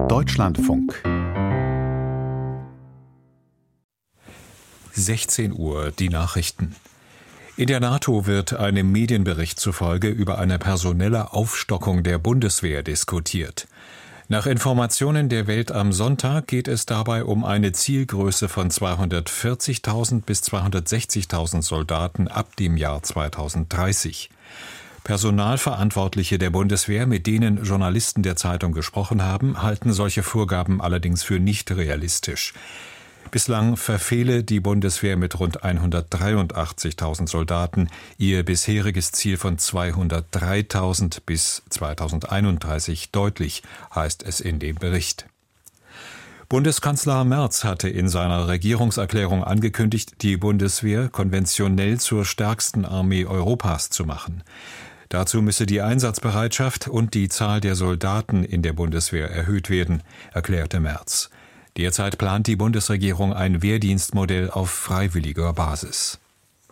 Deutschlandfunk 16 Uhr, die Nachrichten. In der NATO wird einem Medienbericht zufolge über eine personelle Aufstockung der Bundeswehr diskutiert. Nach Informationen der Welt am Sonntag geht es dabei um eine Zielgröße von 240.000 bis 260.000 Soldaten ab dem Jahr 2030. Personalverantwortliche der Bundeswehr, mit denen Journalisten der Zeitung gesprochen haben, halten solche Vorgaben allerdings für nicht realistisch. Bislang verfehle die Bundeswehr mit rund 183.000 Soldaten ihr bisheriges Ziel von 203.000 bis 2031 deutlich, heißt es in dem Bericht. Bundeskanzler Merz hatte in seiner Regierungserklärung angekündigt, die Bundeswehr konventionell zur stärksten Armee Europas zu machen. Dazu müsse die Einsatzbereitschaft und die Zahl der Soldaten in der Bundeswehr erhöht werden, erklärte Merz. Derzeit plant die Bundesregierung ein Wehrdienstmodell auf freiwilliger Basis.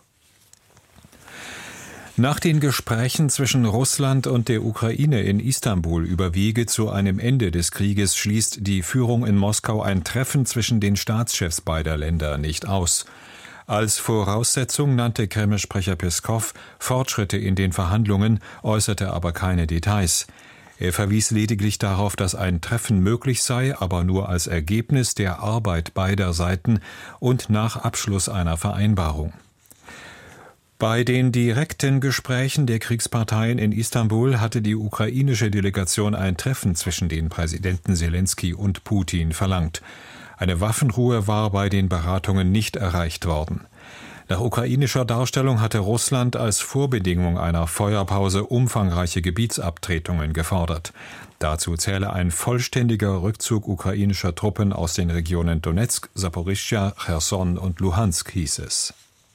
Nach den Gesprächen zwischen Russland und der Ukraine in Istanbul über Wege zu einem Ende des Krieges schließt die Führung in Moskau ein Treffen zwischen den Staatschefs beider Länder nicht aus. Als Voraussetzung nannte Kreml-Sprecher Peskow Fortschritte in den Verhandlungen, äußerte aber keine Details. Er verwies lediglich darauf, dass ein Treffen möglich sei, aber nur als Ergebnis der Arbeit beider Seiten und nach Abschluss einer Vereinbarung. Bei den direkten Gesprächen der Kriegsparteien in Istanbul hatte die ukrainische Delegation ein Treffen zwischen den Präsidenten Selenskyj und Putin verlangt. Eine Waffenruhe war bei den Beratungen nicht erreicht worden. Nach ukrainischer Darstellung hatte Russland als Vorbedingung einer Feuerpause umfangreiche Gebietsabtretungen gefordert. Dazu zähle ein vollständiger Rückzug ukrainischer Truppen aus den Regionen Donezk, Saporischschja, Cherson und Luhansk, hieß es.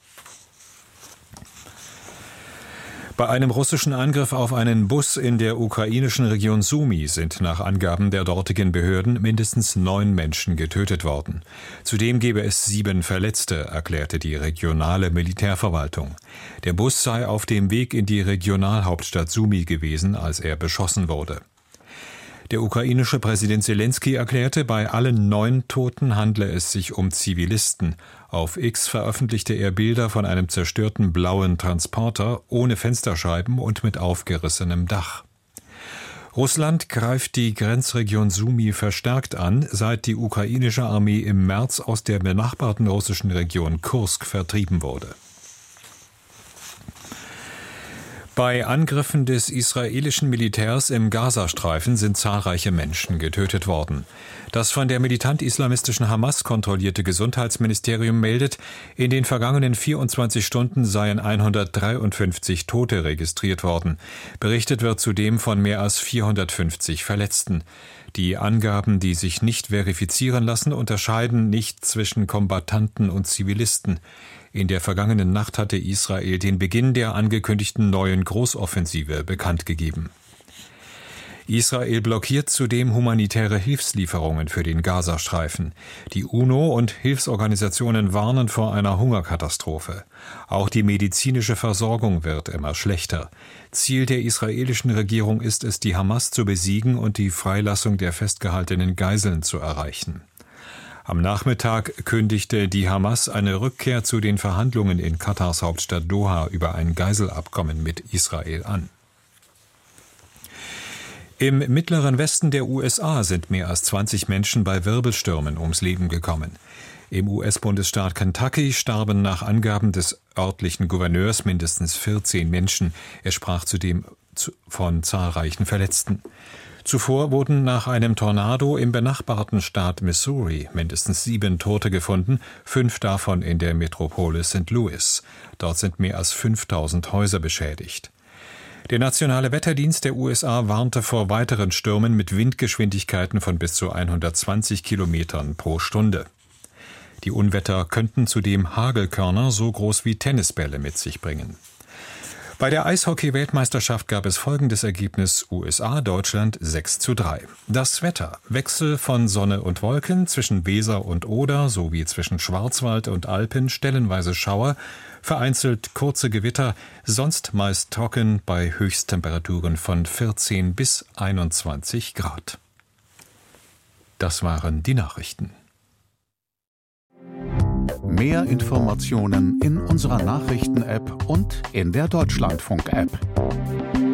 Bei einem russischen Angriff auf einen Bus in der ukrainischen Region Sumy sind nach Angaben der dortigen Behörden mindestens 9 Menschen getötet worden. Zudem gebe es 7 Verletzte, erklärte die regionale Militärverwaltung. Der Bus sei auf dem Weg in die Regionalhauptstadt Sumy gewesen, als er beschossen wurde. Der ukrainische Präsident Selenskyj erklärte, bei allen 9 Toten handle es sich um Zivilisten. Auf X veröffentlichte er Bilder von einem zerstörten blauen Transporter ohne Fensterscheiben und mit aufgerissenem Dach. Russland greift die Grenzregion Sumy verstärkt an, seit die ukrainische Armee im März aus der benachbarten russischen Region Kursk vertrieben wurde. Bei Angriffen des israelischen Militärs im Gazastreifen sind zahlreiche Menschen getötet worden. Das von der militant-islamistischen Hamas kontrollierte Gesundheitsministerium meldet, in den vergangenen 24 Stunden seien 153 Tote registriert worden. Berichtet wird zudem von mehr als 450 Verletzten. Die Angaben, die sich nicht verifizieren lassen, unterscheiden nicht zwischen Kombattanten und Zivilisten. In der vergangenen Nacht hatte Israel den Beginn der angekündigten neuen Großoffensive bekannt gegeben. Israel blockiert zudem humanitäre Hilfslieferungen für den Gazastreifen. Die UNO und Hilfsorganisationen warnen vor einer Hungerkatastrophe. Auch die medizinische Versorgung wird immer schlechter. Ziel der israelischen Regierung ist es, die Hamas zu besiegen und die Freilassung der festgehaltenen Geiseln zu erreichen. Am Nachmittag kündigte die Hamas eine Rückkehr zu den Verhandlungen in Katars Hauptstadt Doha über ein Geiselabkommen mit Israel an. Im mittleren Westen der USA sind mehr als 20 Menschen bei Wirbelstürmen ums Leben gekommen. Im US-Bundesstaat Kentucky starben nach Angaben des örtlichen Gouverneurs mindestens 14 Menschen. Er sprach zudem von zahlreichen Verletzten. Zuvor wurden nach einem Tornado im benachbarten Staat Missouri mindestens 7 Tote gefunden, 5 davon in der Metropole St. Louis. Dort sind mehr als 5000 Häuser beschädigt. Der Nationale Wetterdienst der USA warnte vor weiteren Stürmen mit Windgeschwindigkeiten von bis zu 120 Kilometern pro Stunde. Die Unwetter könnten zudem Hagelkörner so groß wie Tennisbälle mit sich bringen. Bei der Eishockey-Weltmeisterschaft gab es folgendes Ergebnis: USA-Deutschland 6:3. Das Wetter: Wechsel von Sonne und Wolken, zwischen Weser und Oder sowie zwischen Schwarzwald und Alpen stellenweise Schauer, vereinzelt kurze Gewitter, sonst meist trocken bei Höchsttemperaturen von 14 bis 21 Grad. Das waren die Nachrichten. Mehr Informationen in unserer Nachrichten-App und in der Deutschlandfunk-App.